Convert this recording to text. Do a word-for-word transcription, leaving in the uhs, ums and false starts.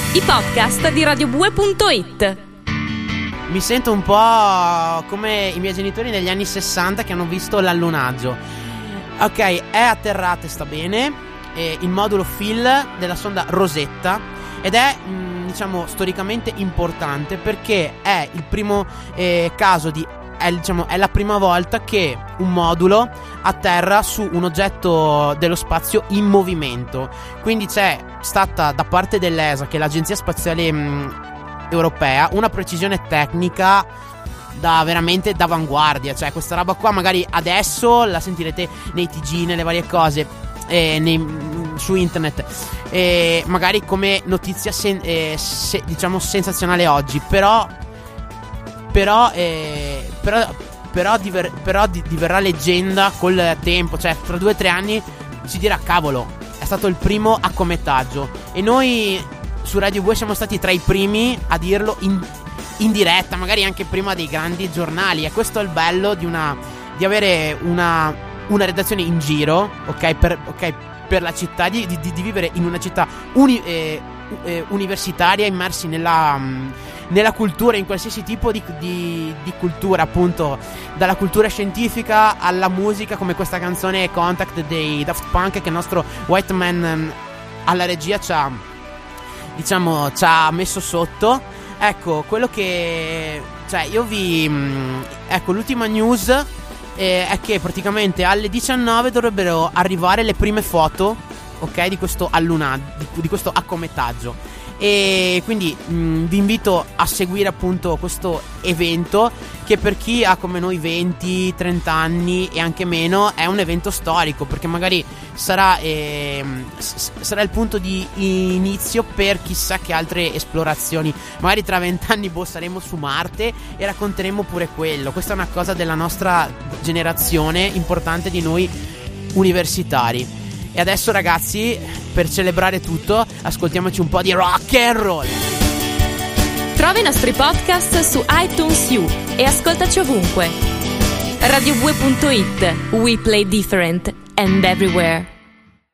i podcast di radio bue punto it. Mi sento un po' come i miei genitori negli anni sessanta che hanno visto l'allunaggio. Ok, è atterrata e sta bene, eh, il modulo Phil della sonda Rosetta, ed è mh, diciamo storicamente importante perché è il primo eh, caso di è, diciamo, è la prima volta che un modulo atterra su un oggetto dello spazio in movimento. Quindi c'è stata da parte dell'E S A, che è l'agenzia spaziale mh, europea, una precisione tecnica da veramente d'avanguardia. Cioè questa roba qua magari adesso la sentirete nei T G, nelle varie cose, eh, nei, su internet, eh, magari come notizia sen- eh, se, diciamo sensazionale oggi. Però Però eh, Però Però, diver- però di- diverrà leggenda col tempo. Cioè tra due o tre anni si dirà: cavolo, è stato il primo accometaggio. E noi su Radio Bue siamo stati tra i primi a dirlo in, in diretta, magari anche prima dei grandi giornali. E questo è il bello di una di avere una, una redazione in giro, ok, per, okay, per la città, di, di, di vivere in una città uni, eh, eh, universitaria, immersi nella, mh, nella cultura, in qualsiasi tipo di, di, di cultura, appunto, dalla cultura scientifica alla musica, come questa canzone Contact dei Daft Punk, che il nostro White Man mh, alla regia ci ha, diciamo, ci ha messo sotto. Ecco, quello che, cioè, io vi mh, ecco, l'ultima news eh, è che praticamente alle diciannove dovrebbero arrivare le prime foto, ok, di questo allunaggio, di, di questo accometaggio. E quindi mh, vi invito a seguire appunto questo evento, che per chi ha come noi venti trenta anni e anche meno è un evento storico, perché magari sarà, eh, s- sarà il punto di inizio per chissà che altre esplorazioni. Magari tra vent'anni boh, saremo su Marte e racconteremo pure quello. Questa è una cosa della nostra generazione, importante, di noi universitari. E adesso, ragazzi, per celebrare tutto, ascoltiamoci un po' di rock and roll. Trova i nostri podcast su iTunes U e ascoltaci ovunque. radio bue punto it. We play different and everywhere.